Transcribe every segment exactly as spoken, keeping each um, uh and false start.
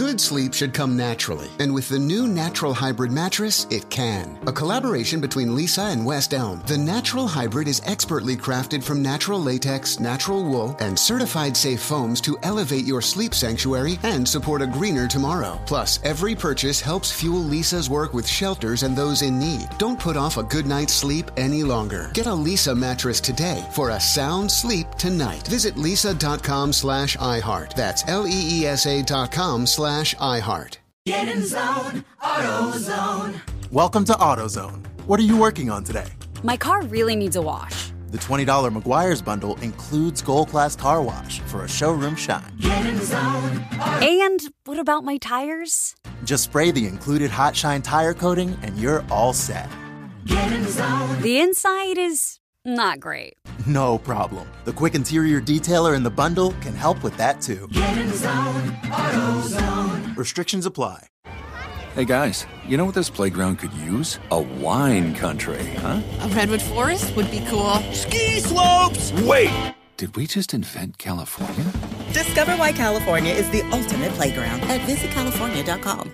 Good sleep should come naturally, and with the new Natural Hybrid mattress, it can. A collaboration between Leesa and West Elm, the Natural Hybrid is expertly crafted from natural latex, natural wool, and certified safe foams to elevate your sleep sanctuary and support a greener tomorrow. Plus, every purchase helps fuel Leesa's work with shelters and those in need. Don't put off a good night's sleep any longer. Get a Leesa mattress today for a sound sleep tonight. Visit leesa.com slash iHeart. That's L-E-E-S-A dot com slash iHeart. Get in zone, AutoZone. Welcome to AutoZone. What are you working on today? My car really needs a wash. The twenty dollars Meguiar's bundle includes Gold Class Car Wash for a showroom shine. Get in zone. And what about my tires? Just spray the included Hot Shine tire coating and you're all set. Get in zone. The inside is not great. No problem. The quick interior detailer in the bundle can help with that too. Get in zone, AutoZone. Restrictions apply. Hey guys, you know what this playground could use? A wine country, huh? A redwood forest would be cool. Ski slopes! Wait! Did we just invent California? Discover why California is the ultimate playground at visit california dot com.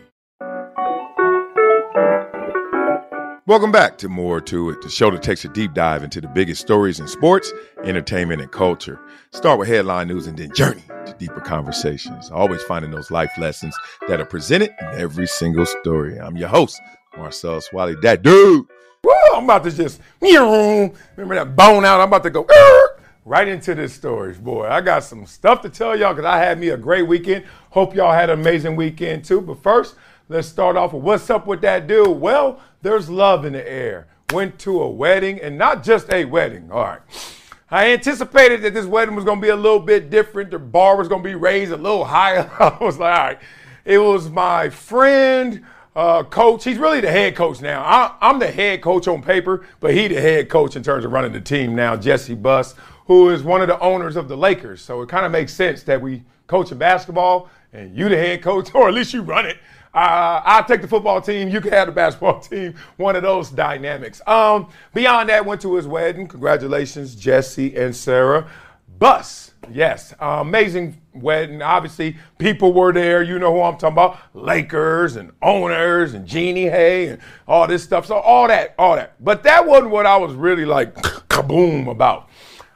Welcome back to More to It, the show that takes a deep dive into the biggest stories in sports, entertainment, and culture. Start with headline news and then journey to deeper conversations. Always finding those life lessons that are presented in every single story. I'm your host, Marcel Swally. That dude. Woo, I'm about to just, remember that bone out? I'm about to go right into this story. Boy, I got some stuff to tell y'all because I had me a great weekend. Hope y'all had an amazing weekend too. But first, let's start off with what's up with that dude. Well, there's love in the air. Went to a wedding, and not just a wedding. All right. I anticipated that this wedding was going to be a little bit different. The bar was going to be raised a little higher. I was like, all right. It was my friend, uh, coach. He's really the head coach now. I, I'm the head coach on paper, but he the head coach in terms of running the team now, Jesse Buss, who is one of the owners of the Lakers. So it kind of makes sense that we coach in basketball, and you the head coach, or at least you run it. Uh, I'll take the football team. You can have the basketball team. One of those dynamics. Um, beyond that, went to his wedding. Congratulations, Jesse and Sarah. Buss, yes, uh, amazing wedding. Obviously, people were there. You know who I'm talking about. Lakers and owners and Jeannie Hay and all this stuff. So all that, all that. But that wasn't what I was really like kaboom about.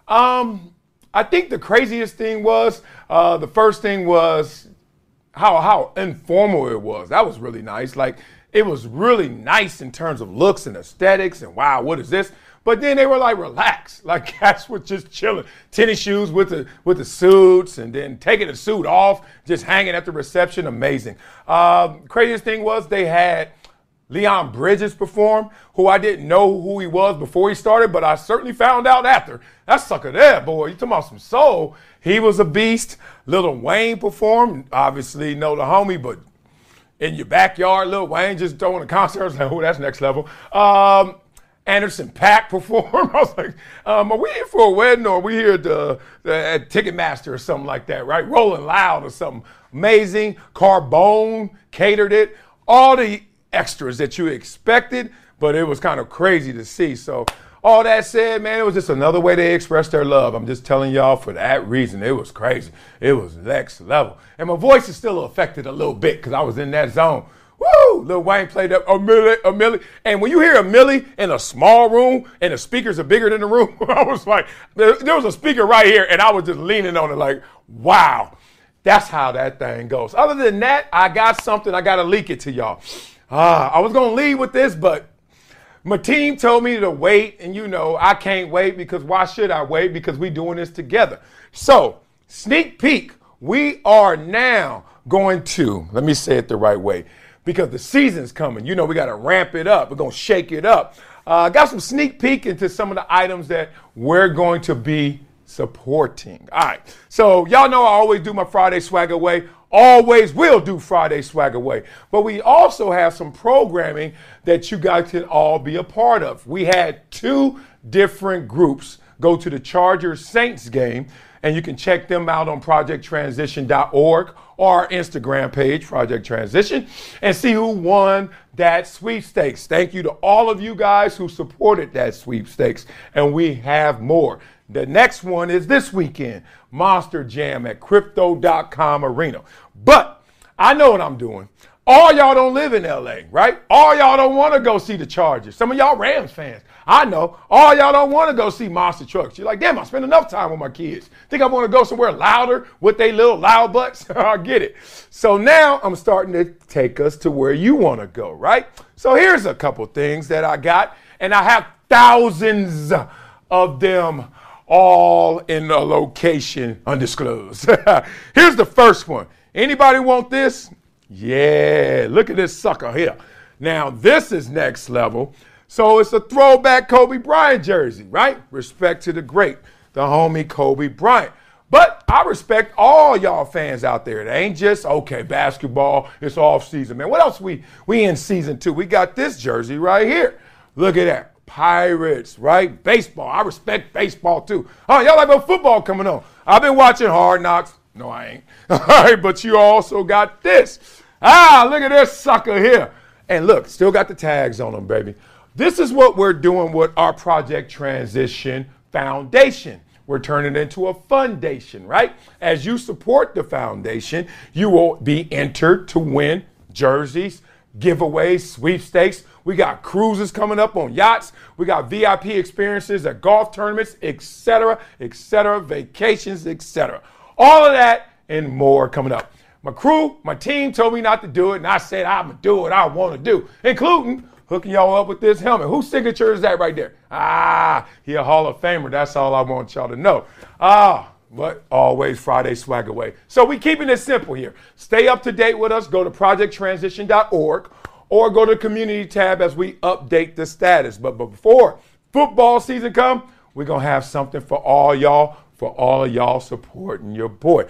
Um, I think the craziest thing was, uh, the first thing was, How how informal it was. That was really nice. Like, it was really nice in terms of looks and aesthetics and wow, what is this? But then they were like relaxed. Like cats were just chilling. Tennis shoes with the with the suits and then taking the suit off, just hanging at the reception. Amazing. Uh, craziest thing was they had Leon Bridges perform, who I didn't know who he was before he started, but I certainly found out after. That sucker there, boy. You talking about some soul. He was a beast. Lil Wayne performed. Obviously, know the homie, but in your backyard, Lil Wayne just throwing a concert. I was like, oh, that's next level. Um, Anderson .Paak performed. I was like, um, are we here for a wedding or are we here at, the, the, at Ticketmaster or something like that, right? Rolling Loud or something. Amazing. Carbone catered it. All the extras that you expected, but it was kind of crazy to see. So all that said, man, it was just another way they expressed their love. I'm just telling y'all for that reason. It was crazy. It was next level. And my voice is still affected a little bit because I was in that zone. Woo! Lil Wayne played up a milli, a milli. And when you hear a milli in a small room and the speakers are bigger than the room, I was like, there, there was a speaker right here and I was just leaning on it like, wow, that's how that thing goes. Other than that, I got something. I got to leak it to y'all. Uh, I was going to lead with this, but my team told me to wait, and you know, I can't wait because why should I wait? Because we doing this together. So, sneak peek, we are now going to, let me say it the right way, because the season's coming. You know, we got to ramp it up. We're going to shake it up. I uh, got some sneak peek into some of the items that we're going to be supporting. All right, so y'all know I always do my Friday swag away. Always will do Friday swag away. But we also have some programming that you guys can all be a part of. We had two different groups go to the Chargers Saints game, and you can check them out on project transition dot org or our Instagram page, Project Transition, and see who won that sweepstakes. Thank you to all of you guys who supported that sweepstakes, and we have more. The next one is this weekend, Monster Jam at Crypto dot com Arena. But I know what I'm doing. All y'all don't live in L A, right? All y'all don't want to go see the Chargers. Some of y'all Rams fans. I know. All y'all don't want to go see monster trucks. You're like, damn, I spend enough time with my kids. Think I want to go somewhere louder with they little loud butts? I get it. So now I'm starting to take us to where you want to go, right? So here's a couple things that I got, and I have thousands of them all in a location undisclosed. Here's the first one. Anybody want this? Yeah, look at this sucker here. Now, this is next level. So it's a throwback Kobe Bryant jersey, right? Respect to the great, the homie Kobe Bryant. But I respect all y'all fans out there. It ain't just, okay, basketball, it's off season, man. What else we, we in season two? We got this jersey right here. Look at that. Pirates, right? Baseball. I respect baseball too. Oh, y'all like about football coming on. I've been watching Hard Knocks. No, I ain't. All right, but you also got this. Ah, look at this sucker here. And look, still got the tags on them, baby. This is what we're doing with our Project Transition Foundation. We're turning it into a foundation, right? As you support the foundation, you will be entered to win jerseys, giveaways, sweepstakes. We got cruises coming up on yachts. We got V I P experiences at golf tournaments, et cetera, et cetera, vacations, et cetera. All of that and more coming up. My crew, my team told me not to do it, and I said I'm going to do what I want to do, including hooking y'all up with this helmet. Whose signature is that right there? Ah, he a Hall of Famer. That's all I want y'all to know. Ah, but always Friday swag away. So we keeping it simple here. Stay up to date with us. Go to project transition dot org or go to the community tab as we update the status. But before football season come, we're going to have something for all y'all, for all of y'all supporting your boy.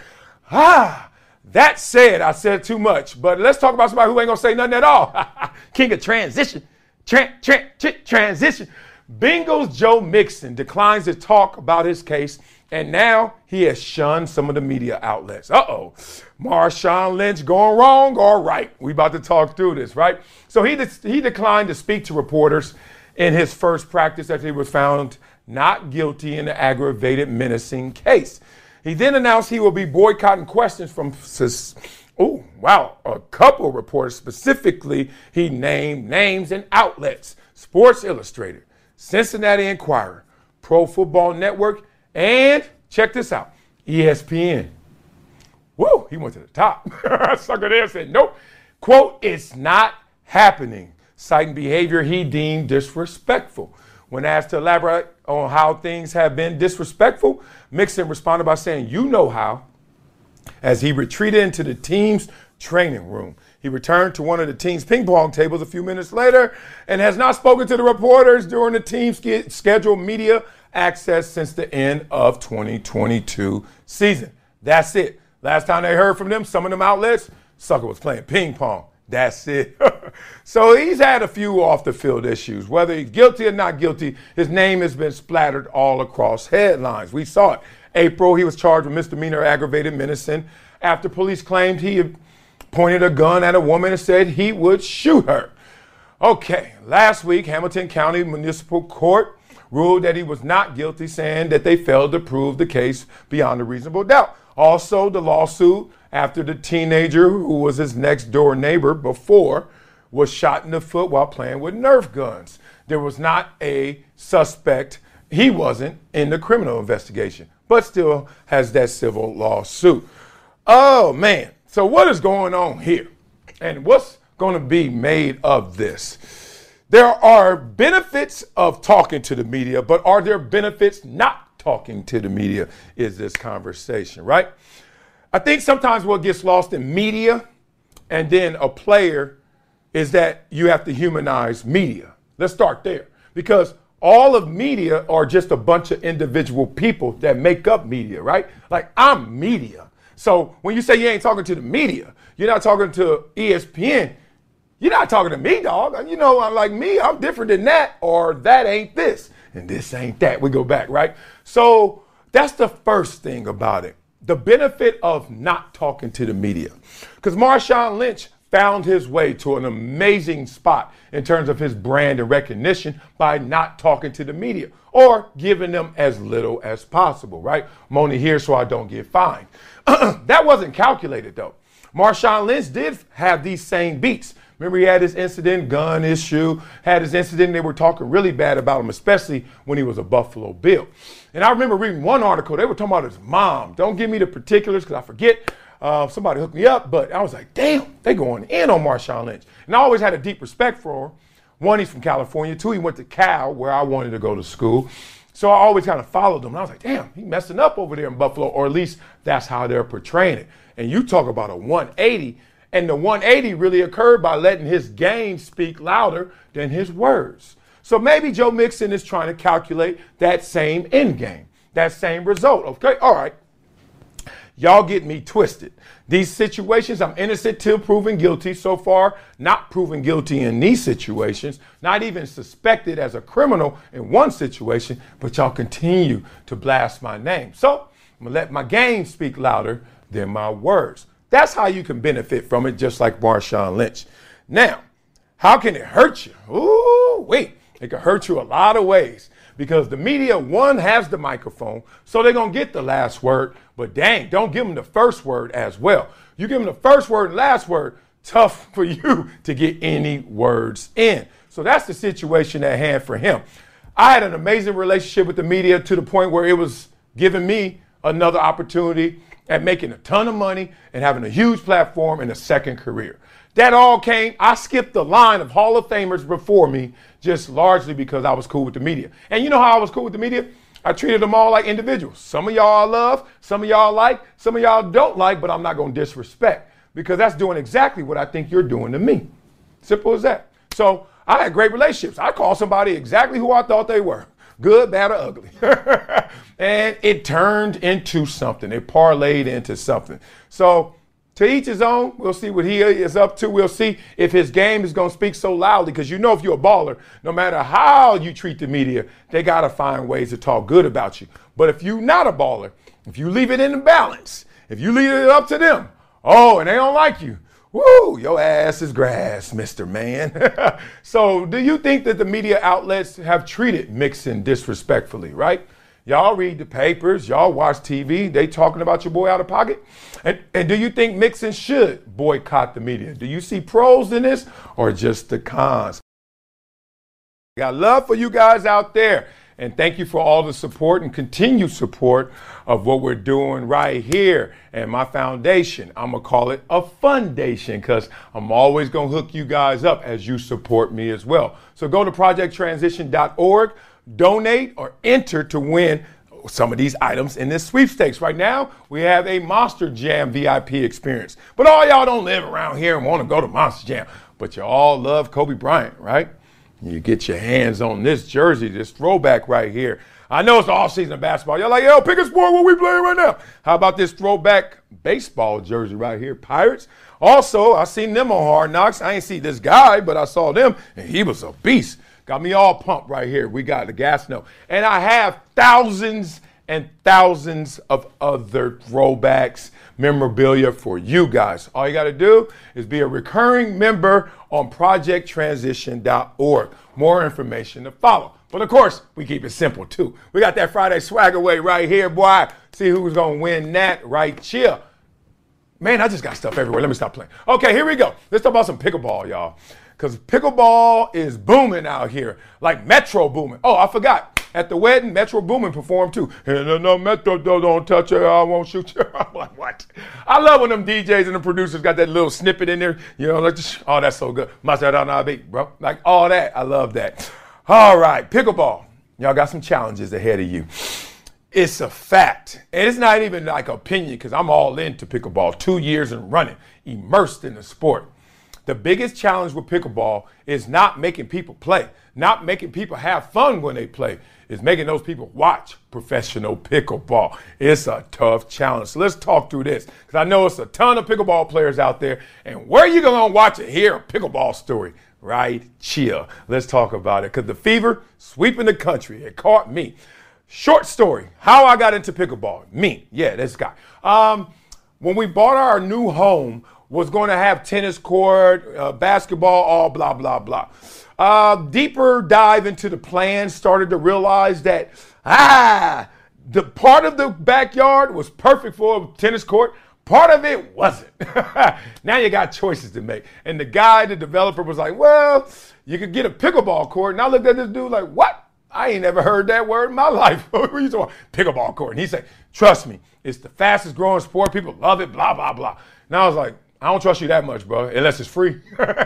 Ah, that said, I said too much, but let's talk about somebody who ain't going to say nothing at all. King of transition. Tran, tran, tran, transition. Bengals Joe Mixon declines to talk about his case, and now he has shunned some of the media outlets. Uh-oh. Marshawn Lynch going wrong or right? We about to talk through this, right? So he, de- he declined to speak to reporters in his first practice after he was found not guilty in the aggravated menacing case. He then announced he will be boycotting questions from, oh, wow, a couple reporters. Specifically, he named names and outlets: Sports Illustrated, Cincinnati Enquirer, Pro Football Network, and check this out, E S P N. Woo, he went to the top. Sucker there said, nope. Quote, it's not happening, citing behavior he deemed disrespectful. When asked to elaborate on how things have been disrespectful, Mixon responded by saying, you know how, as he retreated into the team's training room. He returned to one of the team's ping pong tables a few minutes later and has not spoken to the reporters during the team's scheduled media access since the end of twenty twenty-two season. That's it. Last time they heard from them, some of them outlets, sucker was playing ping pong. That's it. So he's had a few off the field issues. Whether he's guilty or not guilty, his name has been splattered all across headlines. We saw it. April, he was charged with misdemeanor aggravated menacing after police claimed he had pointed a gun at a woman and said he would shoot her. Okay, last week, Hamilton County Municipal Court ruled that he was not guilty, saying that they failed to prove the case beyond a reasonable doubt. Also, the lawsuit after the teenager who was his next door neighbor before was shot in the foot while playing with Nerf guns. There was not a suspect. He wasn't in the criminal investigation, but still has that civil lawsuit. Oh, man. So what is going on here? And what's going to be made of this? There are benefits of talking to the media, but are there benefits not talking to the media is this conversation, right? I think sometimes what gets lost in media and then a player is that you have to humanize media. Let's start there, because all of media are just a bunch of individual people that make up media, right? Like, I'm media. So when you say you ain't talking to the media, you're not talking to E S P N, you're not talking to me, dog. You know, I'm like me, I'm different than that, or that ain't this, and this ain't that. We go back, right? So that's the first thing about it. The benefit of not talking to the media. Because Marshawn Lynch found his way to an amazing spot in terms of his brand and recognition by not talking to the media or giving them as little as possible, right? I'm only here so I don't get fined. That wasn't calculated, though. Marshawn Lynch did have these same beats. Remember, he had his incident, gun issue, had his incident, they were talking really bad about him, especially when he was a Buffalo Bill. And I remember reading one article, they were talking about his mom. Don't give me the particulars because I forget. Uh, somebody hooked me up, but I was like, damn, they going in on Marshawn Lynch. And I always had a deep respect for him. One, he's from California. Two, he went to Cal, where I wanted to go to school. So I always kind of followed him. And I was like, damn, he messing up over there in Buffalo, or at least that's how they're portraying it. And you talk about a one eighty, and the one eighty really occurred by letting his game speak louder than his words. So maybe Joe Mixon is trying to calculate that same end game, that same result. Okay, all right. Y'all get me twisted. These situations, I'm innocent till proven guilty. So far, not proven guilty in these situations, not even suspected as a criminal in one situation, but y'all continue to blast my name. So I'm gonna let my game speak louder than my words. That's how you can benefit from it, just like Marshawn Lynch. Now, how can it hurt you? Ooh, wait, it can hurt you a lot of ways. Because the media, one, has the microphone, so they're going to get the last word. But dang, don't give them the first word as well. You give them the first word and last word, tough for you to get any words in. So that's the situation at hand for him. I had an amazing relationship with the media to the point where it was giving me another opportunity at making a ton of money and having a huge platform and a second career. That all came, I skipped the line of Hall of Famers before me just largely because I was cool with the media. And you know how I was cool with the media? I treated them all like individuals. Some of y'all I love, some of y'all like, some of y'all don't like, but I'm not going to disrespect because that's doing exactly what I think you're doing to me. Simple as that. So I had great relationships. I called somebody exactly who I thought they were. Good, bad, or ugly. And it turned into something. It parlayed into something. So to each his own, we'll see what he is up to. We'll see if his game is going to speak so loudly because you know if you're a baller, no matter how you treat the media, they got to find ways to talk good about you. But if you're not a baller, if you leave it in the balance, if you leave it up to them, oh, and they don't like you, woo, your ass is grass, Mister Man. So do you think that the media outlets have treated Mixon disrespectfully, right? Y'all read the papers, y'all watch T V, they talking about your boy out of pocket. And, and do you think Mixon should boycott the media? Do you see pros in this or just the cons? Got love for you guys out there. And thank you for all the support and continued support of what we're doing right here. And my foundation, I'm going to call it a fundation because I'm always going to hook you guys up as you support me as well. So go to project transition dot org. Donate or enter to win some of these items in this sweepstakes. Right now, we have a Monster Jam V I P experience. But all y'all don't live around here and want to go to Monster Jam. But you all love Kobe Bryant, right? You get your hands on this jersey, this throwback right here. I know it's all season of basketball. Y'all like, yo, pick a sport what we playing right now. How about this throwback baseball jersey right here, Pirates? Also, I seen them on Hard Knocks. I ain't see this guy, but I saw them, and he was a beast. Got me all pumped right here. We got the gas note. And I have thousands and thousands of other throwbacks, memorabilia for you guys. All you got to do is be a recurring member on project transition dot org. More information to follow. But of course, we keep it simple too. We got that Friday swag away right here, boy. See who's going to win that right here. Man, I just got stuff everywhere. Let me stop playing. Okay, here we go. Let's talk about some pickleball, y'all. Because pickleball is booming out here, like Metro booming. Oh, I forgot. At the wedding, Metro Boomin performed too. And no, no, Metro don't touch her, I won't shoot you. I'm like, what? I love when them D Js and the producers got that little snippet in there. You know, like, oh, that's so good. Must beat, bro. Like all that. I love that. All right, pickleball. Y'all got some challenges ahead of you. It's a fact. And it's not even like opinion because I'm all into pickleball. Two years and running, immersed in the sport. The biggest challenge with pickleball is not making people play, not making people have fun when they play. It's making those people watch professional pickleball. It's a tough challenge. So let's talk through this because I know it's a ton of pickleball players out there. And where are you going to watch it? Hear a pickleball story right here. Let's talk about it because the fever sweeping the country. It caught me. Short story, how I got into pickleball. Me, yeah, this guy. Um, when we bought our new home, was going to have tennis court, uh, basketball, all blah, blah, blah. Uh, deeper dive into the plan, started to realize that, ah, the part of the backyard was perfect for a tennis court. Part of it wasn't. Now you got choices to make. And the guy, the developer, was like, well, you could get a pickleball court. And I looked at this dude like, what? I ain't never heard that word in my life. What are you talking about? Pickleball court. And he said, trust me, it's the fastest growing sport. People love it, blah, blah, blah. And I was like, I don't trust you that much, bro, unless it's free.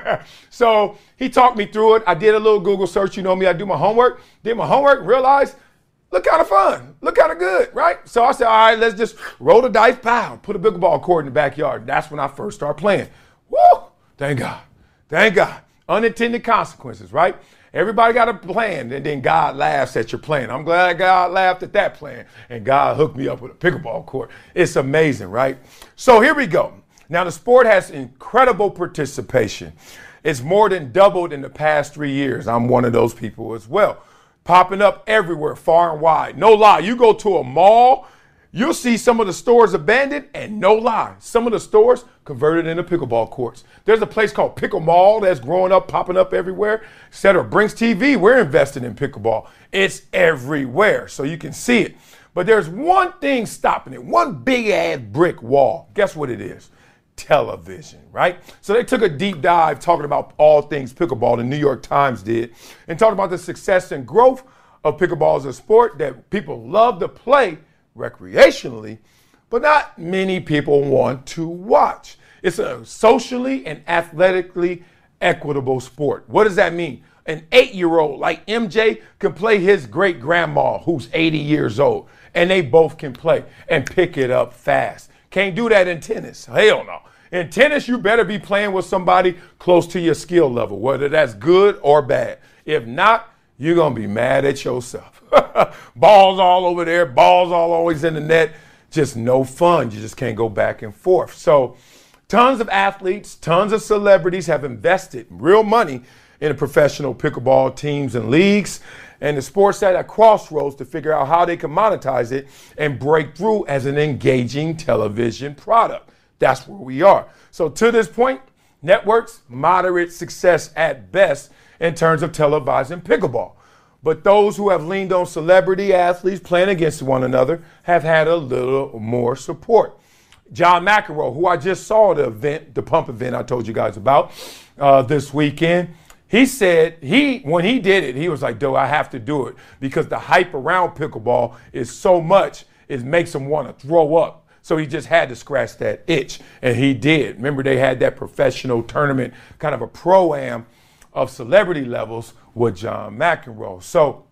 So he talked me through it. I did a little Google search. You know me, I do my homework. Did my homework, realized, look kind of fun. Look kind of good, right? So I said, all right, let's just roll the dice, pow, put a pickleball court in the backyard. That's when I first started playing. Woo! Thank God. Thank God. Unintended consequences, right? Everybody got a plan, and then God laughs at your plan. I'm glad God laughed at that plan, and God hooked me up with a pickleball court. It's amazing, right? So here we go. Now, the sport has incredible participation. It's more than doubled in the past three years. I'm one of those people as well. Popping up everywhere, far and wide. No lie, you go to a mall, you'll see some of the stores abandoned, and no lie, some of the stores converted into pickleball courts. There's a place called Pickle Mall that's growing up, popping up everywhere, et cetera. Brinks T V, we're invested in pickleball. It's everywhere, so you can see it. But there's one thing stopping it, one big-ass brick wall. Guess what it is? Television, right? So they took a deep dive talking about all things pickleball, the New York Times did, and talked about the success and growth of pickleball as a sport that people love to play recreationally, but not many people want to watch. It's a socially and athletically equitable sport. What does that mean? An eight-year-old like M J can play his great-grandma who's eighty years old, and they both can play and pick it up fast. Can't do that in tennis. Hell no. In tennis, you better be playing with somebody close to your skill level, whether that's good or bad. If not, you're going to be mad at yourself. Balls all over there, balls all always in the net. Just no fun. You just can't go back and forth. So tons of athletes, tons of celebrities have invested real money in the professional pickleball teams and leagues. And the sport's at a crossroads to figure out how they can monetize it and break through as an engaging television product. That's where we are. So to this point, networks, moderate success at best in terms of televising pickleball. But those who have leaned on celebrity athletes playing against one another have had a little more support. John McEnroe, who I just saw at the event, the pump event I told you guys about uh, this weekend, he said he, when he did it, he was like, "Dude, I have to do it because the hype around pickleball is so much, it makes him want to throw up." So he just had to scratch that itch, and he did. Remember, they had that professional tournament, kind of a pro-am of celebrity levels with John McEnroe. So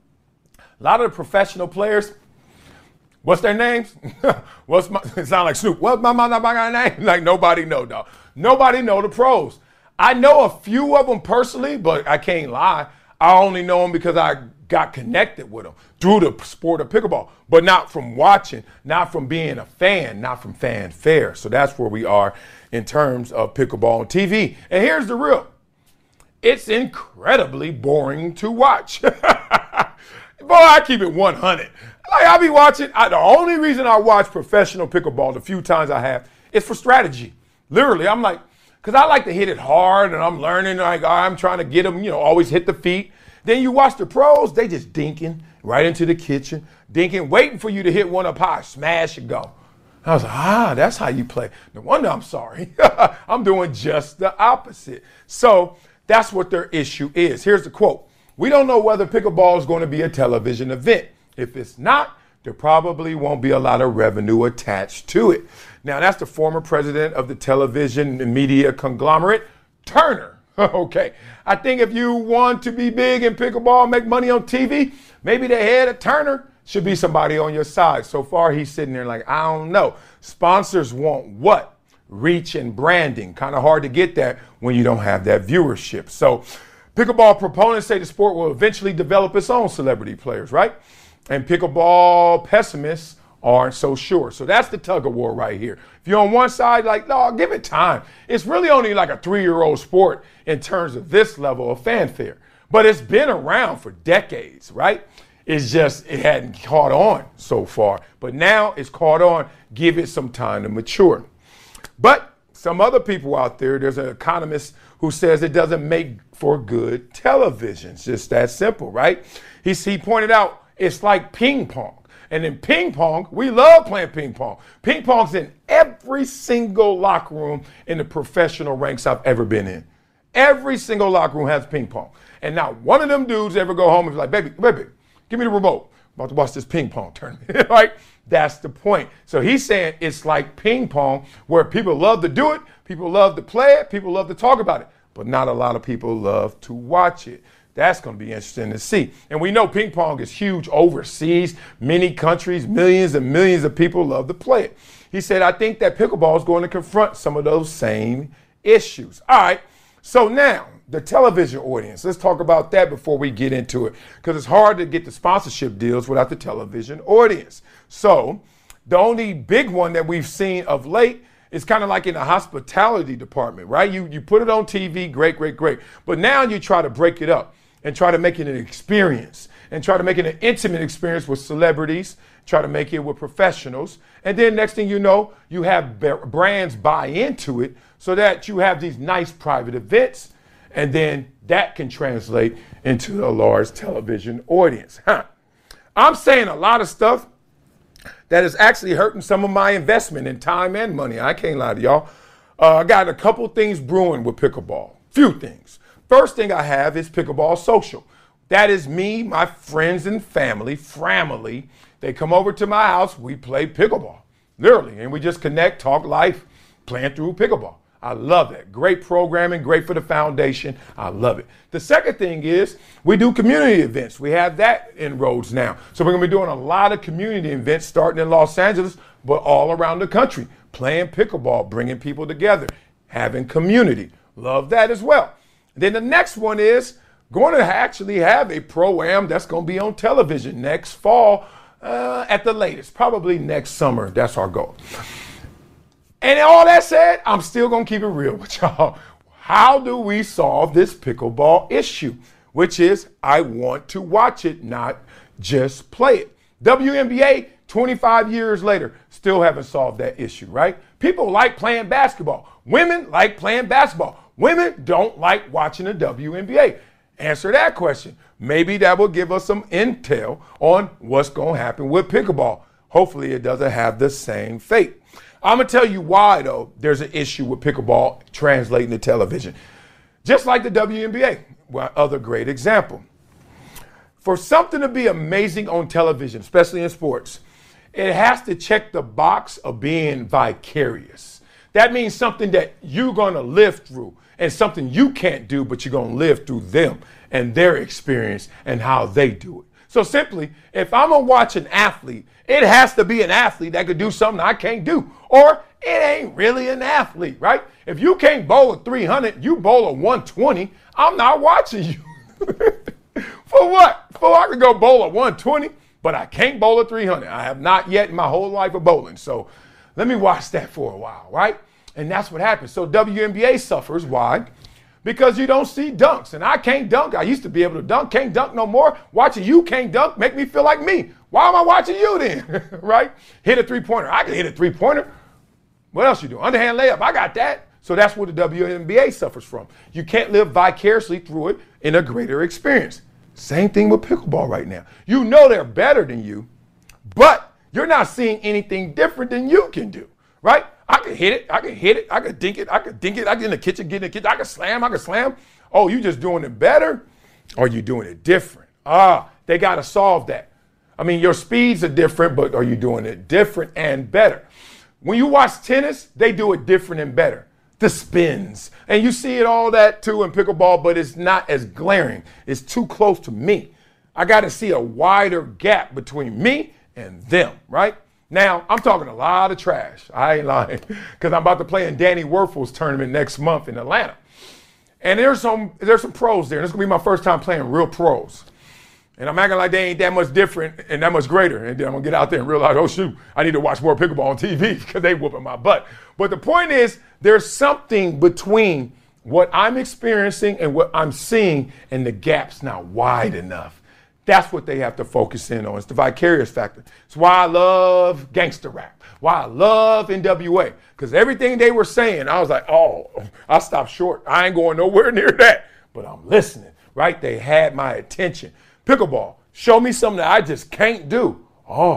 a lot of the professional players, what's their names? What's my, it sound like Snoop. What's my, my, my, my name? Like nobody know, dog. Nobody know the pros. I know a few of them personally, but I can't lie. I only know them because I got connected with them through the sport of pickleball, but not from watching, not from being a fan, not from fanfare. So that's where we are in terms of pickleball on T V. And here's the real. It's incredibly boring to watch. Boy, I keep it one hundred. Like I be watching, I, the only reason I watch professional pickleball the few times I have is for strategy. Literally, I'm like, because I like to hit it hard and I'm learning, like I'm trying to get them, you know, always hit the feet. Then you watch the pros, they just dinking right into the kitchen, dinking, waiting for you to hit one up high, smash and go. I was like, ah, that's how you play. No wonder I'm sorry. I'm doing just the opposite. So that's what their issue is. Here's the quote. "We don't know whether pickleball is going to be a television event. If it's not, there probably won't be a lot of revenue attached to it." Now, that's the former president of the television and media conglomerate, Turner. Okay. I think if you want to be big in pickleball, make money on T V, maybe the head of Turner should be somebody on your side. So far, he's sitting there like, I don't know. Sponsors want what? Reach and branding. Kind of hard to get that when you don't have that viewership. So pickleball proponents say the sport will eventually develop its own celebrity players, right? And pickleball pessimists aren't so sure. So that's the tug of war right here. If you're on one side, like, no, give it time. It's really only like a three-year-old sport in terms of this level of fanfare. But it's been around for decades, right? It's just, it hadn't caught on so far. But now it's caught on. Give it some time to mature. But some other people out there, there's an economist who says it doesn't make for good television. It's just that simple, right? He, he pointed out it's like ping pong. And then ping pong, we love playing ping pong. Ping pong's in every single locker room in the professional ranks I've ever been in. Every single locker room has ping pong. And not one of them dudes ever go home and be like, baby, baby, give me the remote. I'm about to watch this ping pong tournament, right? That's the point. So he's saying it's like ping pong where people love to do it, people love to play it, people love to talk about it, but not a lot of people love to watch it. That's going to be interesting to see. And we know ping pong is huge overseas. Many countries, millions and millions of people love to play it. He said, I think that pickleball is going to confront some of those same issues. All right, so now the television audience. Let's talk about that before we get into it, because it's hard to get the sponsorship deals without the television audience. So the only big one that we've seen of late is kind of like in the hospitality department, right? You, you put it on T V, great, great, great. But now you try to break it up and try to make it an experience and try to make it an intimate experience with celebrities, try to make it with professionals. And then next thing you know, you have b- brands buy into it so that you have these nice private events, and then that can translate into a large television audience. Huh. I'm saying a lot of stuff that is actually hurting some of my investment in time and money. I can't lie to y'all. Uh, I got a couple things brewing with pickleball. Few things. First thing I have is Pickleball Social. That is me, my friends and family, family. They come over to my house, we play pickleball, literally, and we just connect, talk life, playing through pickleball. I love that. Great programming, great for the foundation. I love it. The second thing is we do community events. We have that inroads now. So we're going to be doing a lot of community events starting in Los Angeles, but all around the country, playing pickleball, bringing people together, having community. Love that as well. Then the next one is going to actually have a pro-am that's going to be on television next fall uh, at the latest, probably next summer. That's our goal. And all that said, I'm still going to keep it real with y'all. How do we solve this pickleball issue? Which is, I want to watch it, not just play it. W N B A, twenty-five years later, still haven't solved that issue, right? People like playing basketball. Women like playing basketball. Women don't like watching the W N B A. Answer that question. Maybe that will give us some intel on what's going to happen with pickleball. Hopefully it doesn't have the same fate. I'm going to tell you why, though, there's an issue with pickleball translating to television. Just like the W N B A, one other great example. For something to be amazing on television, especially in sports, it has to check the box of being vicarious. That means something that you're going to live through and something you can't do, but you're going to live through them and their experience and how they do it. So simply, if I'm going to watch an athlete, it has to be an athlete that could do something I can't do. Or it ain't really an athlete, right? If you can't bowl a three hundred, you bowl a one twenty, I'm not watching you. For what? For I could go bowl a one twenty, but I can't bowl a three hundred. I have not yet in my whole life of bowling. So let me watch that for a while, right? And that's what happens. So W N B A suffers. Why? Because you don't see dunks. And I can't dunk. I used to be able to dunk. Can't dunk no more. Watching you can't dunk make me feel like me. Why am I watching you then? Right? Hit a three-pointer. I can hit a three-pointer. What else you do? Underhand layup. I got that. So that's what the W N B A suffers from. You can't live vicariously through it in a greater experience. Same thing with pickleball right now. You know they're better than you, but you're not seeing anything different than you can do, right? I can hit it, I can hit it, I can dink it, I can dink it, I get in the kitchen, get in the kitchen, I can slam, I can slam. Oh, you just doing it better or you doing it different? Ah, they got to solve that. I mean, your speeds are different, but are you doing it different and better? When you watch tennis, they do it different and better. The spins. And you see it all that too in pickleball, but it's not as glaring. It's too close to me. I got to see a wider gap between me and them, right? Now, I'm talking a lot of trash. I ain't lying, because I'm about to play in Danny Werfel's tournament next month in Atlanta. And there's some there's some pros there. This is going to be my first time playing real pros. And I'm acting like they ain't that much different and that much greater. And then I'm going to get out there and realize, oh, shoot, I need to watch more pickleball on T V because they whooping my butt. But the point is, there's something between what I'm experiencing and what I'm seeing, and the gap's not wide enough. That's what they have to focus in on. It's the vicarious factor. It's why I love gangster rap, why I love N W A, because everything they were saying, I was like, oh, I stopped short. I ain't going nowhere near that. But I'm listening, right? They had my attention. Pickleball, show me something that I just can't do. Oh,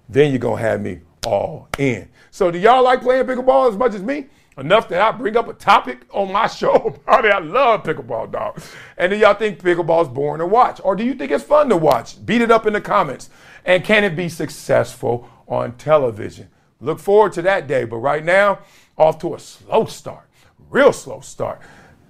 then you're going to have me all in. So do y'all like playing pickleball as much as me? Enough that I bring up a topic on my show about it. I love pickleball, dog. And do y'all think pickleball is boring to watch? Or do you think it's fun to watch? Beat it up in the comments. And can it be successful on television? Look forward to that day. But right now, off to a slow start, real slow start.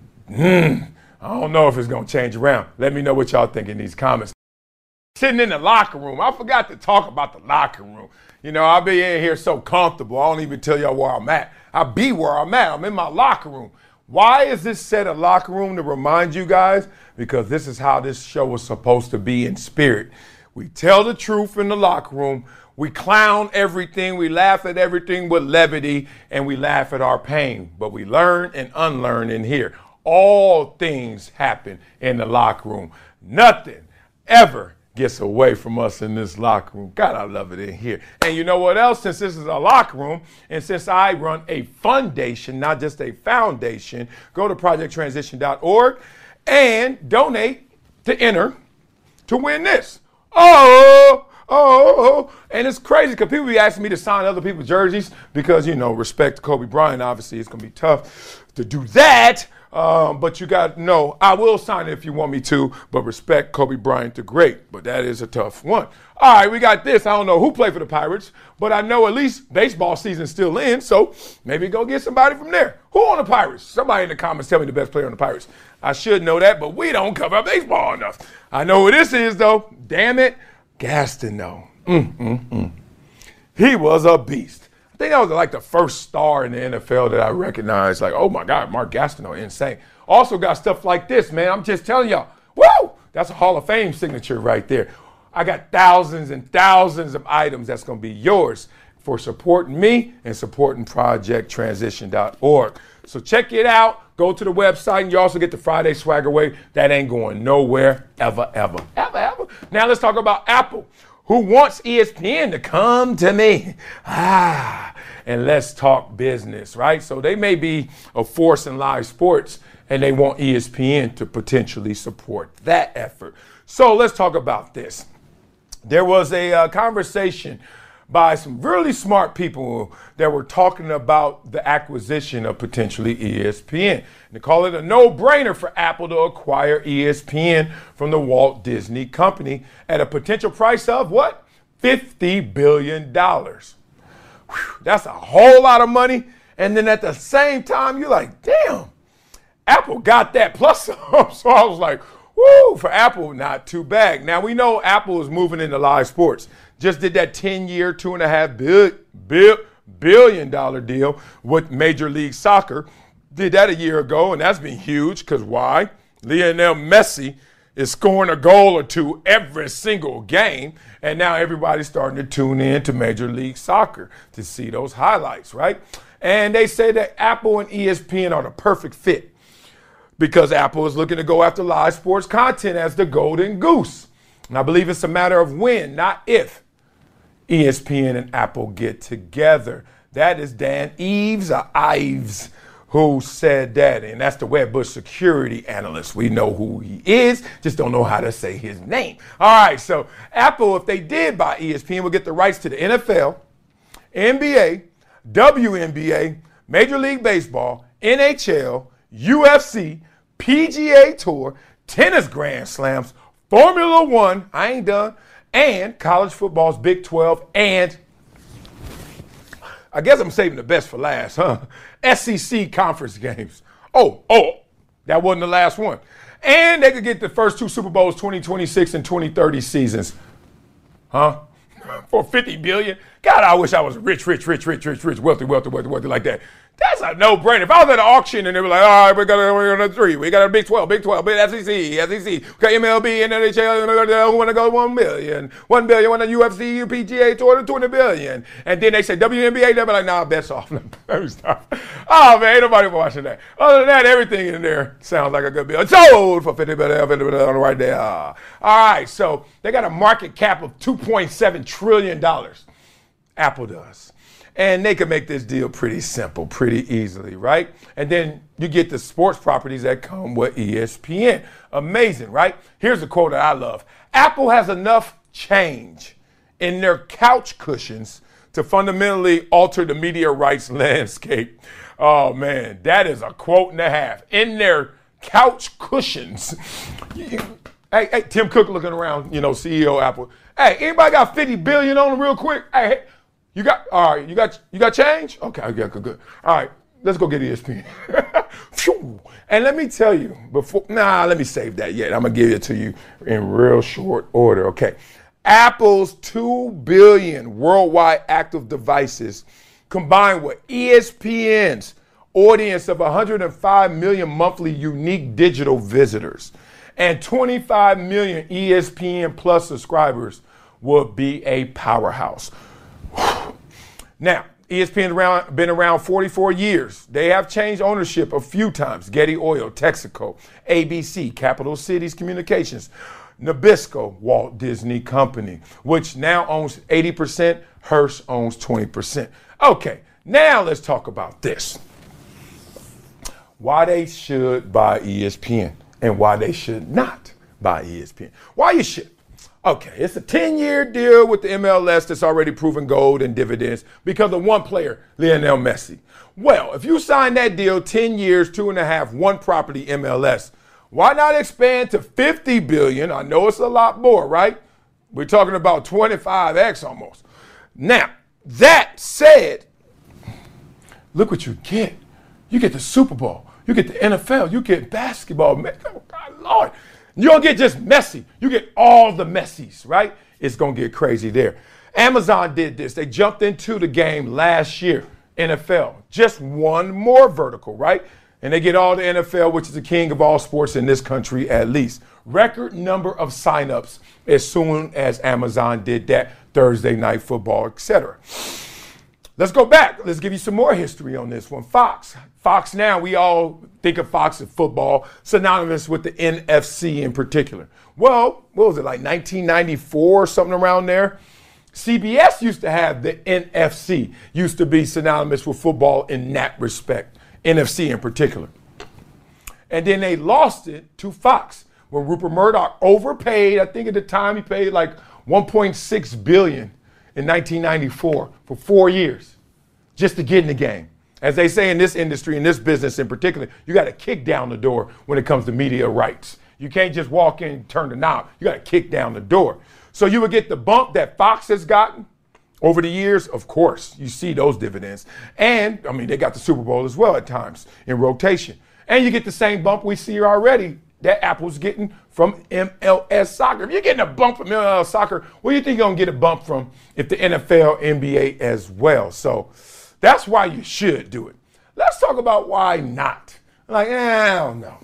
Mm, I don't know if it's going to change around. Let me know what y'all think in these comments. Sitting in the locker room. I forgot to talk about the locker room. You know, I'll be in here so comfortable. I don't even tell y'all where I'm at. I be where I'm at. I'm in my locker room. Why is this set a locker room? To remind you guys, because this is how this show was supposed to be in spirit. We tell the truth in the locker room. We clown everything. We laugh at everything with levity, and we laugh at our pain. But we learn and unlearn in here. All things happen in the locker room. Nothing ever gets away from us in this locker room. God, I love it in here. And you know what else? Since this is a locker room, and since I run a foundation, not just a foundation, go to project transition dot org and donate to enter to win this. Oh, oh, and it's crazy because people be asking me to sign other people's jerseys because, you know, respect to Kobe Bryant. Obviously, it's going to be tough to do that. Um, but you got to know, I will sign it if you want me to, but respect Kobe Bryant the Great. But that is a tough one. All right, we got this. I don't know who played for the Pirates, but I know at least baseball season's still in, so maybe go get somebody from there. Who on the Pirates? Somebody in the comments tell me the best player on the Pirates. I should know that, but we don't cover baseball enough. I know who this is, though. Damn it, Gastineau. Mm, mm, mm. He was a beast. I think that was like the first star in the N F L that I recognized. Like, oh my God, Mark Gastineau, insane. Also got stuff like this, man. I'm just telling y'all, woo! That's a Hall of Fame signature right there. I got thousands and thousands of items that's going to be yours for supporting me and supporting project transition dot org. So check it out. Go to the website, and you also get the Friday swagger away. That ain't going nowhere ever, ever, ever, ever. Now let's talk about Apple, who wants E S P N to come to me. Ah, and let's talk business, right? So they may be a force in live sports, and they want E S P N to potentially support that effort. So let's talk about this. There was a uh, conversation by some really smart people that were talking about the acquisition of potentially E S P N. They call it a no-brainer for Apple to acquire E S P N from the Walt Disney Company at a potential price of what? fifty billion dollars. Whew, that's a whole lot of money. And then at the same time, you're like, damn, Apple got that plus some. So I was like, woo, for Apple, not too bad. Now, we know Apple is moving into live sports. Just did that ten-year, two and a half bill, bill, billion dollar deal with Major League Soccer. Did that a year ago, and that's been huge because why? Lionel Messi is scoring a goal or two every single game, and now everybody's starting to tune in to Major League Soccer to see those highlights, right? And they say that Apple and E S P N are the perfect fit because Apple is looking to go after live sports content as the golden goose. And I believe it's a matter of when, not if, E S P N and Apple get together. That is Dan Eves or Ives who said that, and that's the Wedbush security analyst. We know who he is, just don't know how to say his name. All right, so Apple, if they did buy E S P N, would get the rights to the N F L, N B A, W N B A, Major League Baseball, N H L, U F C, P G A Tour, tennis Grand Slams, Formula One, I ain't done, and college football's Big twelve, and I guess I'm saving the best for last, huh? S E C conference games. Oh, oh, that wasn't the last one. And they could get the first two Super Bowls, twenty twenty-six and twenty thirty seasons. Huh? For fifty billion dollars? God, I wish I was rich, rich, rich, rich, rich, rich, wealthy, wealthy, wealthy, wealthy like that. That's a no-brainer. If I was at an auction and they were like, all right, we got a three, we got a Big twelve, Big twelve, Big S E C, S E C, okay, M L B, and N H L, who want to go one million, one billion, one U F C, P G A Tour, twenty billion. And then they say W N B A, they'll be like, nah, bets off. Let me stop. Oh, man, ain't nobody watching that. Other than that, everything in there sounds like a good bill. It's sold for fifty billion dollars right there. All right, so they got a market cap of two point seven trillion dollars. Apple does. And they can make this deal pretty simple, pretty easily, right? And then you get the sports properties that come with E S P N. Amazing, right? Here's a quote that I love. Apple has enough change in their couch cushions to fundamentally alter the media rights landscape. Oh, man, that is a quote and a half. In their couch cushions. hey, hey, Tim Cook looking around, you know, C E O Apple. Hey, anybody got fifty billion dollars on them real quick? Hey, you got, all right, you got you got change? Okay, okay, good, good. All right, let's go get E S P N. And let me tell you, before, nah, let me save that yet. I'm going to give it to you in real short order, okay? Apple's two billion worldwide active devices combined with E S P N's audience of one hundred five million monthly unique digital visitors and twenty-five million E S P N Plus subscribers would be a powerhouse. Now, E S P N's around, been around forty-four years. They have changed ownership a few times. Getty Oil, Texaco, A B C, Capital Cities Communications, Nabisco, Walt Disney Company, which now owns eighty percent. Hearst owns twenty percent. Okay, now let's talk about this. Why they should buy E S P N and why they should not buy E S P N. Why you should? Okay, it's a ten-year deal with the M L S that's already proven gold and dividends because of one player, Lionel Messi. Well, if you sign that deal, ten years, two and a half, one property M L S, why not expand to fifty billion dollars? I know it's a lot more, right? We're talking about twenty-five x almost. Now, that said, look what you get. You get the Super Bowl. You get the N F L. You get basketball. Man, oh, God, Lord. You don't get just Messi. You get all the Messis, right? It's going to get crazy there. Amazon did this. They jumped into the game last year, N F L. Just one more vertical, right? And they get all the N F L, which is the king of all sports in this country at least. Record number of signups as soon as Amazon did that, Thursday Night Football, et cetera. Let's go back. Let's give you some more history on this one. Fox. Fox now, we all think of Fox as football, synonymous with the N F C in particular. Well, what was it, like nineteen ninety-four or something around there? C B S used to have the N F C, used to be synonymous with football in that respect, N F C in particular. And then they lost it to Fox when Rupert Murdoch overpaid. I think at the time he paid like one point six billion dollars in nineteen ninety-four for four years just to get in the game. As they say in this industry, in this business in particular, you got to kick down the door when it comes to media rights. You can't just walk in and turn the knob. You got to kick down the door. So you would get the bump that Fox has gotten over the years. Of course, you see those dividends. And, I mean, they got the Super Bowl as well at times in rotation. And you get the same bump we see already that Apple's getting from M L S Soccer. If you're getting a bump from M L S Soccer, what do you think you're going to get a bump from if the N F L, N B A as well? So that's why you should do it. Let's talk about why not. Like, eh, I don't know.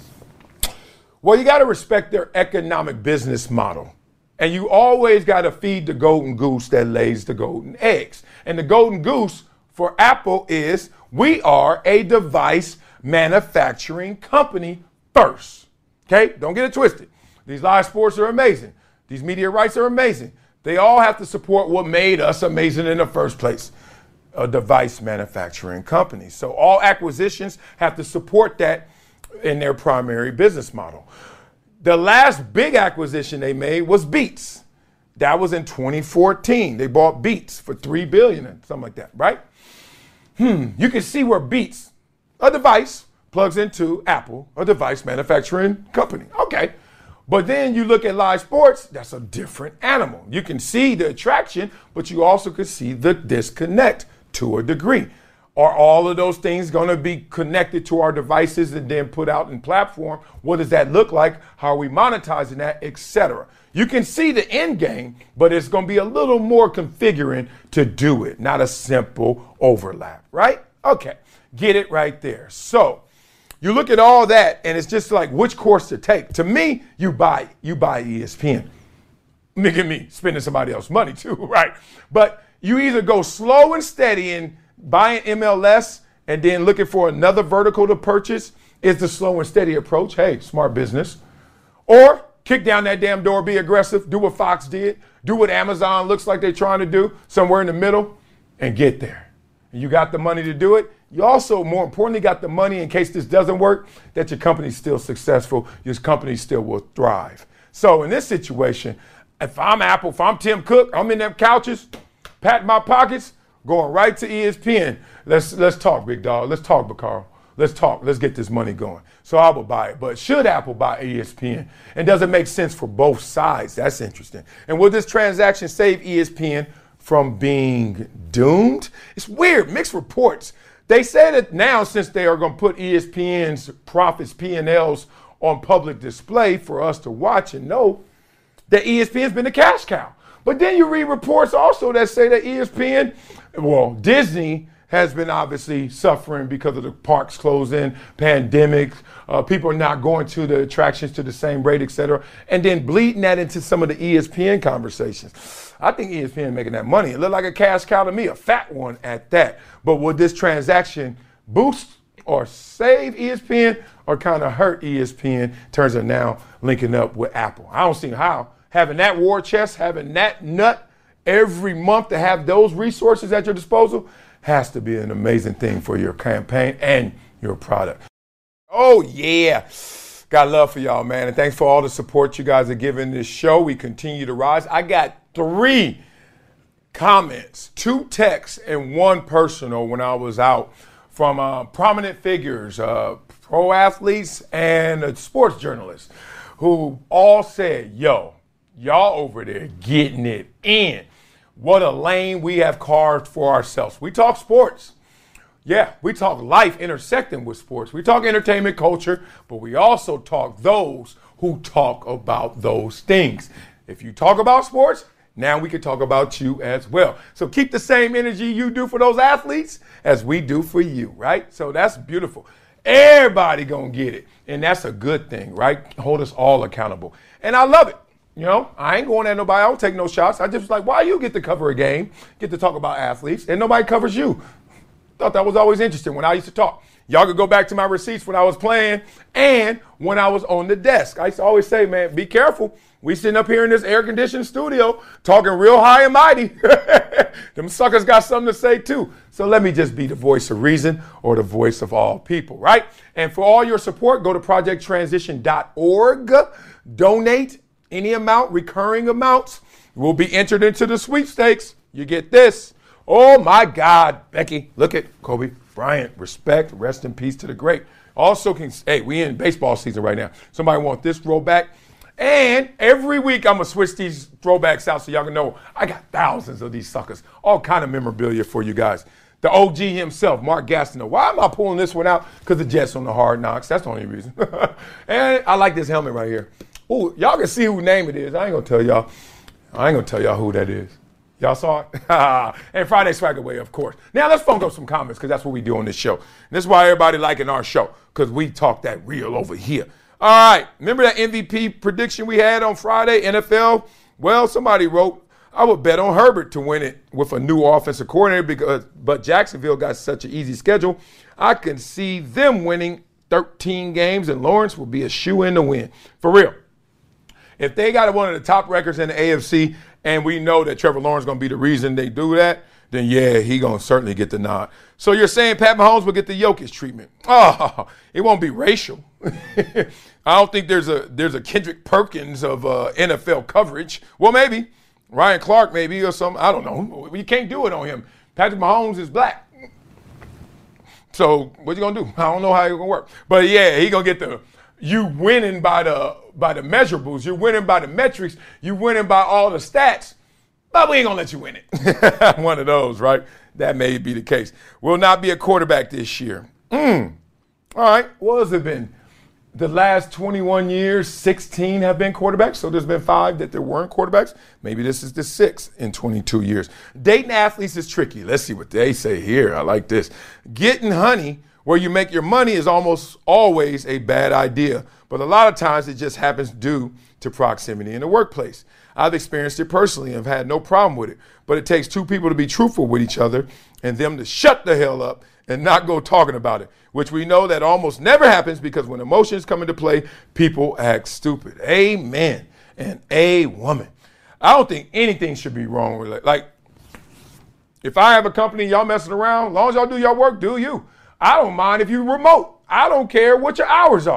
Well, you got to respect their economic business model. And you always got to feed the golden goose that lays the golden eggs. And the golden goose for Apple is we are a device manufacturing company first. Okay? Don't get it twisted. These live sports are amazing. These media rights are amazing. They all have to support what made us amazing in the first place. A device manufacturing company. So all acquisitions have to support that in their primary business model. The last big acquisition they made was Beats. That was in twenty fourteen. They bought Beats for three billion dollars and something like that, right? Hmm. You can see where Beats, a device, plugs into Apple, a device manufacturing company. Okay. But then you look at live sports, that's a different animal. You can see the attraction, but you also can see the disconnect to a degree. Are all of those things going to be connected to our devices and then put out in platform? What does that look like? How are we monetizing that, et cetera? You can see the end game, but it's going to be a little more configuring to do it, not a simple overlap, right? Okay, get it right there. So you look at all that, and it's just like which course to take. To me, you buy you buy E S P N. Look at me spending somebody else's money too, right? But you either go slow and steady and buying M L S and then looking for another vertical to purchase is the slow and steady approach. Hey, smart business. Or kick down that damn door, be aggressive, do what Fox did, do what Amazon looks like they're trying to do, somewhere in the middle, and get there. And you got the money to do it. You also, more importantly, got the money in case this doesn't work, that your company's still successful, your company still will thrive. So in this situation, If I'm Apple, if I'm Tim Cook, I'm in them couches, patting my pockets, going right to E S P N. Let's let's talk, big dog. Let's talk, Bacaro. Let's talk. Let's get this money going. So I will buy it. But should Apple buy E S P N? And does it make sense for both sides? That's interesting. And will this transaction save E S P N from being doomed? It's weird. Mixed reports. They say that now, since they are going to put E S P N's profits, P and L's, on public display for us to watch and know, that E S P N's been a cash cow. But then you read reports also that say that E S P N, well, Disney has been obviously suffering because of the parks closing, pandemic, uh, people are not going to the attractions to the same rate, et cetera, and then bleeding that into some of the E S P N conversations. I think E S P N making that money. It looked like a cash cow to me, a fat one at that. But would this transaction boost or save E S P N or kind of hurt E S P N in terms of now linking up with Apple? I don't see how. Having that war chest, having that nut every month to have those resources at your disposal has to be an amazing thing for your campaign and your product. Oh, yeah. Got love for y'all, man. And thanks for all the support you guys are giving this show. We continue to rise. I got three comments, two texts, and one personal when I was out from uh, prominent figures, uh, pro athletes and uh, sports journalists who all said, yo, y'all over there getting it in. What a lane we have carved for ourselves. We talk sports. Yeah, we talk life intersecting with sports. We talk entertainment culture, but we also talk those who talk about those things. If you talk about sports, now we can talk about you as well. So keep the same energy you do for those athletes as we do for you, right? So that's beautiful. Everybody gonna get it. And that's a good thing, right? Hold us all accountable. And I love it. You know, I ain't going at nobody. I don't take no shots. I just was like, why you get to cover a game, get to talk about athletes, and nobody covers you? Thought that was always interesting when I used to talk. Y'all could go back to my receipts when I was playing and when I was on the desk. I used to always say, man, be careful. We sitting up here in this air-conditioned studio talking real high and mighty. Them suckers got something to say too. So let me just be the voice of reason or the voice of all people, right? And for all your support, go to project transition dot org. Donate any amount, recurring amounts, will be entered into the sweepstakes. You get this. Oh, my God, Becky, look at Kobe Bryant. Respect, rest in peace to the great. Also, can hey, we in baseball season right now. Somebody want this throwback? And every week I'm going to switch these throwbacks out so y'all can know I got thousands of these suckers. All kind of memorabilia for you guys. The O G himself, Mark Gastineau. Why am I pulling this one out? Because the Jets on the Hard Knocks. That's the only reason. And I like this helmet right here. Oh, y'all can see whose name it is. I ain't gonna tell y'all. I ain't gonna tell y'all who that is. Y'all saw it? And Friday Swagger Way, of course. Now let's funk up some comments because that's what we do on this show. And this is why everybody liking our show because we talk that real over here. All right, remember that M V P prediction we had on Friday, N F L? Well, somebody wrote, I would bet on Herbert to win it with a new offensive coordinator because, but Jacksonville got such an easy schedule. I can see them winning thirteen games and Lawrence will be a shoe-in to win. For real. If they got one of the top records in the A F C and we know that Trevor Lawrence is going to be the reason they do that, then yeah, he going to certainly get the nod. So you're saying Pat Mahomes will get the Jokic treatment. Oh, it won't be racial. I don't think there's a there's a Kendrick Perkins of uh, N F L coverage. Well, maybe. Ryan Clark maybe or something. I don't know. You can't do it on him. Patrick Mahomes is black. So what you going to do? I don't know how it's going to work. But yeah, he going to get the you winning by the by the measurables. You're winning by the metrics. You're winning by all the stats. But we ain't going to let you win it. One of those, right? That may be the case. Will not be a quarterback this year. Mm. All right. What has it been? The last twenty-one years, sixteen have been quarterbacks. So there's been five that there weren't quarterbacks. Maybe this is the sixth in twenty-two years. Dating athletes is tricky. Let's see what they say here. I like this. Getting honey where you make your money is almost always a bad idea. But a lot of times it just happens due to proximity in the workplace. I've experienced it personally and have had no problem with it. But it takes two people to be truthful with each other and them to shut the hell up and not go talking about it, which we know that almost never happens because when emotions come into play, people act stupid. Amen. And a woman. I don't think anything should be wrong with it. Like, if I have a company, y'all messing around, as long as y'all do your work, do you. I don't mind if you remote. I don't care what your hours are.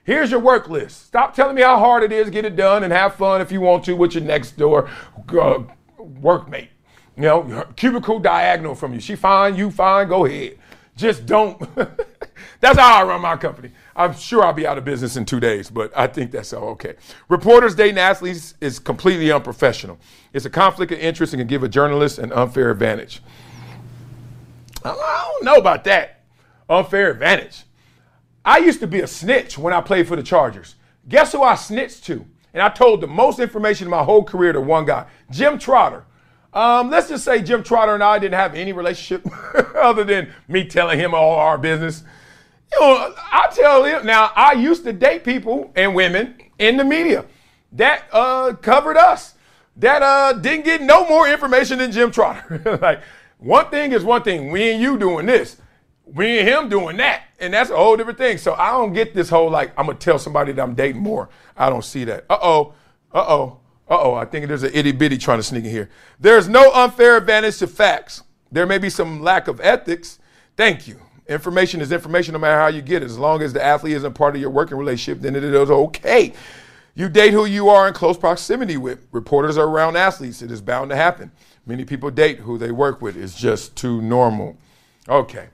Here's your work list. Stop telling me how hard it is. Get it done and have fun if you want to with your next door uh, workmate. You know, cubicle diagonal from you. She fine, you fine, go ahead. Just don't. That's how I run my company. I'm sure I'll be out of business in two days, but I think that's all okay. Reporters dating athletes is completely unprofessional. It's a conflict of interest and can give a journalist an unfair advantage. I don't know about that. Unfair advantage. I used to be a snitch when I played for the Chargers. Guess who I snitched to? And I told the most information in my whole career to one guy, Jim Trotter. Um, let's just say Jim Trotter and I didn't have any relationship other than me telling him all our business. You know, I tell him, now I used to date people and women in the media that uh, covered us, that uh, didn't get no more information than Jim Trotter. Like, one thing is one thing, we and you doing this, we and him doing that, and that's a whole different thing. So I don't get this whole, like, I'm going to tell somebody that I'm dating more. I don't see that. Uh-oh, uh-oh. Uh-oh, I think there's an itty-bitty trying to sneak in here. There's no unfair advantage to facts. There may be some lack of ethics. Thank you. Information is information no matter how you get it. As long as the athlete isn't part of your working relationship, then it is okay. You date who you are in close proximity with. Reporters are around athletes. It is bound to happen. Many people date who they work with. It's just too normal. Okay.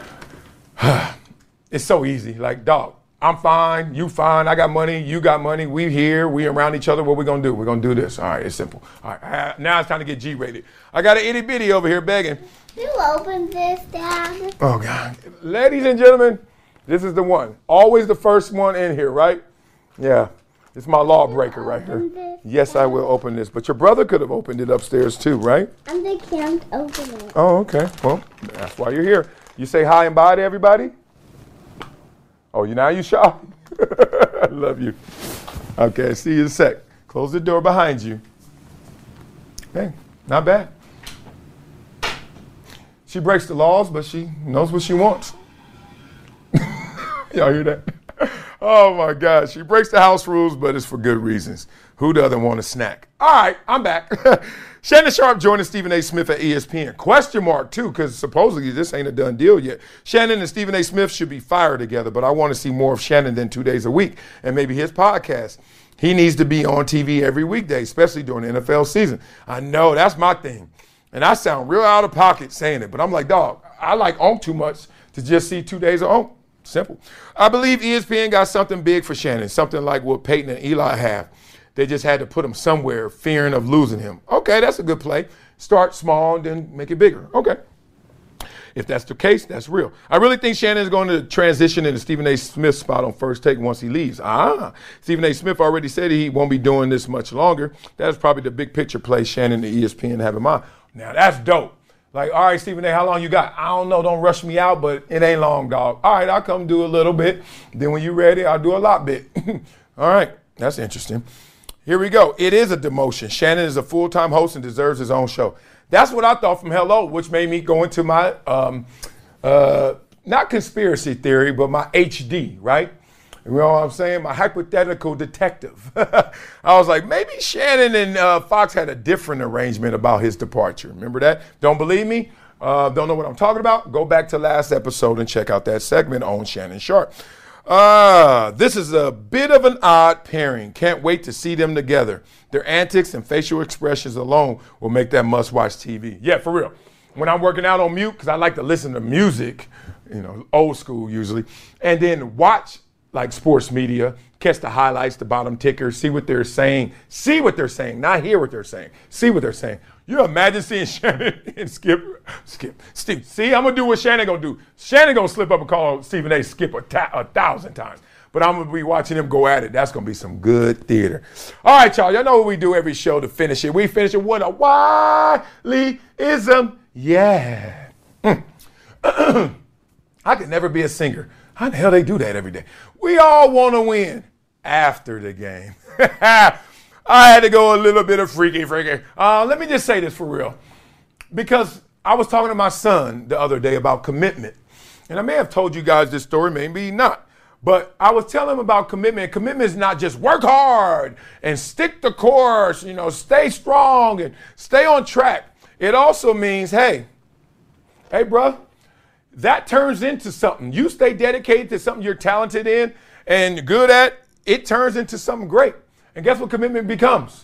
It's so easy. Like, dog. I'm fine, you fine, I got money, you got money, we here, we around each other, what we gonna do? We're gonna do this. All right, it's simple. All right, now it's time to get G-rated. I got an itty bitty over here begging. You open this, Dad. Oh, God. Ladies and gentlemen, this is the one. Always the first one in here, right? Yeah, it's my lawbreaker right here. This, yes, I will open this, but your brother could have opened it upstairs too, right? And they can't open it. Oh, okay, well, that's why you're here. You say hi and bye to everybody? Oh, you now you shy? I love you. Okay, see you in a sec. Close the door behind you. Hey, not bad. She breaks the laws, but she knows what she wants. Y'all hear that? Oh, my God. She breaks the house rules, but it's for good reasons. Who doesn't want a snack? All right, I'm back. Shannon Sharpe joining Stephen A. Smith at E S P N. Question mark, too, because supposedly this ain't a done deal yet. Shannon and Stephen A. Smith should be fired together, but I want to see more of Shannon than two days a week and maybe his podcast. He needs to be on T V every weekday, especially during the N F L season. I know, that's my thing. And I sound real out of pocket saying it, but I'm like, dog, I like Onk too much to just see two days of Onk. Simple. I believe E S P N got something big for Shannon, something like what Peyton and Eli have. They just had to put him somewhere, fearing of losing him. Okay, that's a good play. Start small and then make it bigger. Okay. If that's the case, that's real. I really think Shannon is going to transition into Stephen A. Smith's spot on First Take once he leaves. Ah, Stephen A. Smith already said he won't be doing this much longer. That's probably the big picture play Shannon and E S P N have in mind. Now, that's dope. Like, all right, Stephen A., how long you got? I don't know. Don't rush me out, but it ain't long, dog. All right, I'll come do a little bit. Then when you're ready, I'll do a lot bit. All right, that's interesting. Here we go. It is a demotion. Shannon is a full-time host and deserves his own show. That's what I thought from Hello, which made me go into my, um, uh, not conspiracy theory, but my H D, right? You know what I'm saying? My hypothetical detective. I was like, maybe Shannon and uh, Fox had a different arrangement about his departure. Remember that? Don't believe me? Uh, don't know what I'm talking about? Go back to last episode and check out that segment on Shannon Sharpe. Uh, this is a bit of an odd pairing. Can't wait to see them together. Their antics and facial expressions alone will make that must-watch T V. Yeah, for real. When I'm working out on mute, because I like to listen to music, you know, old school usually, and then watch like sports media, catch the highlights, the bottom tickers, see what they're saying, see what they're saying, not hear what they're saying, see what they're saying. You imagine seeing Shannon and Skip, Skip, Steve. See, I'm gonna do what Shannon gonna do. Shannon gonna slip up and call Stephen A. Skip a, ta- a thousand times, but I'm gonna be watching him go at it. That's gonna be some good theater. All right, y'all. Y'all know what we do every show to finish it. We finish it with a Wiley-ism. Yeah. Mm. I could never be a singer. How the hell they do that every day? We all want to win after the game. I had to go a little bit of freaky, freaky. Uh, let me just say this for real. Because I was talking to my son the other day about commitment. And I may have told you guys this story, maybe not. But I was telling him about commitment. Commitment is not just work hard and stick the course, you know, stay strong and stay on track. It also means, hey, hey, bruh, that turns into something. You stay dedicated to something you're talented in, and good at, it turns into something great. And guess what commitment becomes?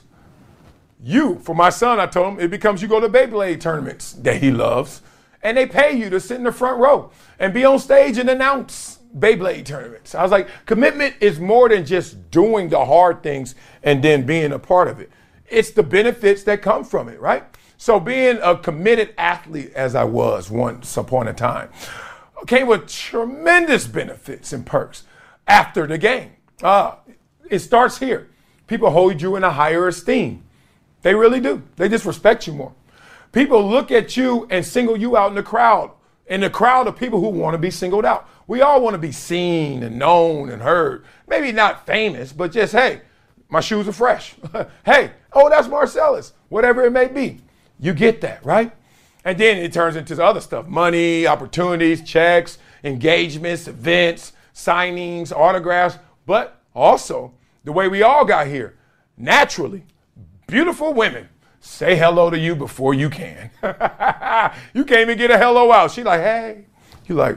You, for my son, I told him, it becomes you go to Beyblade tournaments that he loves, and they pay you to sit in the front row and be on stage and announce Beyblade tournaments. I was like, commitment is more than just doing the hard things and then being a part of it. It's the benefits that come from it, right? So being a committed athlete, as I was once upon a time, came with tremendous benefits and perks after the game. Uh, it starts here. People hold you in a higher esteem. They really do. They just respect you more. People look at you and single you out in the crowd, in the crowd of people who want to be singled out. We all want to be seen and known and heard. Maybe not famous, but just, hey, my shoes are fresh. Hey, oh, that's Marcellus, whatever it may be. You get that, right? And then it turns into the other stuff, money, opportunities, checks, engagements, events, signings, autographs, but also the way we all got here, naturally. Beautiful women say hello to you before you can. You can't even get a hello out. She like, hey. You like,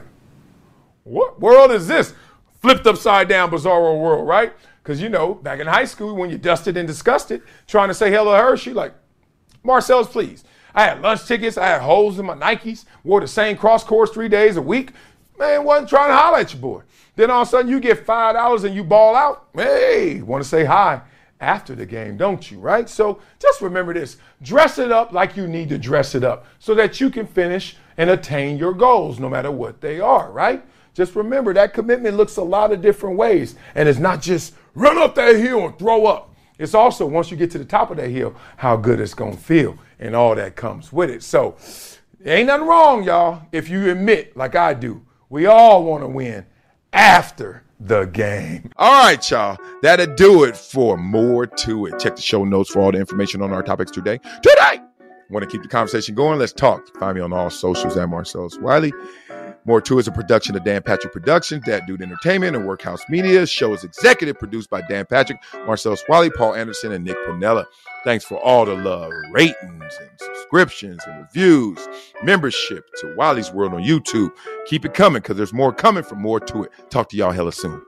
what world is this? Flipped upside down, bizarro world, right? Because, you know, back in high school, when you're dusted and disgusted, trying to say hello to her, she like, Marcel's, please. I had lunch tickets. I had holes in my Nikes. Wore the same cross course three days a week. Man, wasn't trying to holler at your boy. Then all of a sudden you get five dollars and you ball out. Hey, want to say hi after the game, don't you, right? So just remember this. Dress it up like you need to dress it up so that you can finish and attain your goals no matter what they are, right? Just remember that commitment looks a lot of different ways. And it's not just run up that hill and throw up. It's also, once you get to the top of that hill, how good it's going to feel and all that comes with it. So ain't nothing wrong, y'all, if you admit, like I do, we all want to win after the game. All right, y'all. That'll do it for More To It. Check the show notes for all the information on our topics today. Today! Want to keep the conversation going? Let's talk. Find me on all socials at Marcellus Wiley. More To It is a production of Dan Patrick Productions, That Dude Entertainment, and Workhouse Media. The show is executive produced by Dan Patrick, Marcellus Wiley, Paul Anderson, and Nick Pinella. Thanks for all the love, ratings, and subscriptions, and reviews, membership to Wiley's World on YouTube. Keep it coming, because there's more coming from More To It. Talk to y'all hella soon.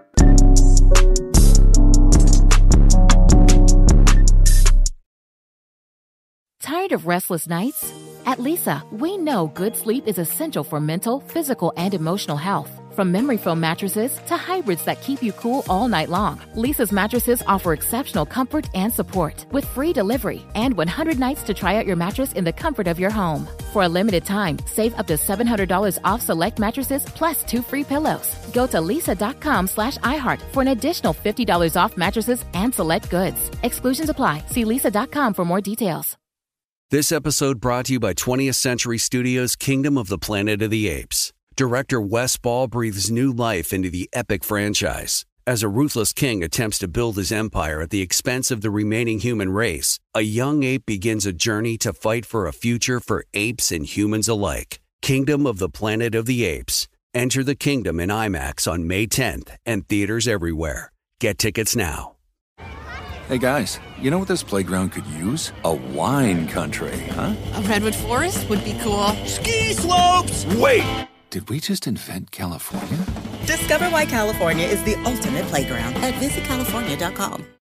Tired of restless nights? At Leesa, we know good sleep is essential for mental, physical, and emotional health. From memory foam mattresses to hybrids that keep you cool all night long, Leesa's mattresses offer exceptional comfort and support with free delivery and one hundred nights to try out your mattress in the comfort of your home. For a limited time, save up to seven hundred dollars off select mattresses plus two free pillows. Go to leesa.com slash iHeart for an additional fifty dollars off mattresses and select goods. Exclusions apply. See leesa dot com for more details. This episode brought to you by twentieth Century Studios' Kingdom of the Planet of the Apes. Director Wes Ball breathes new life into the epic franchise. As a ruthless king attempts to build his empire at the expense of the remaining human race, a young ape begins a journey to fight for a future for apes and humans alike. Kingdom of the Planet of the Apes. Enter the kingdom in IMAX on May tenth and theaters everywhere. Get tickets now. Hey guys, you know what this playground could use? A wine country, huh? A redwood forest would be cool. Ski slopes! Wait! Did we just invent California? Discover why California is the ultimate playground at visit california dot com.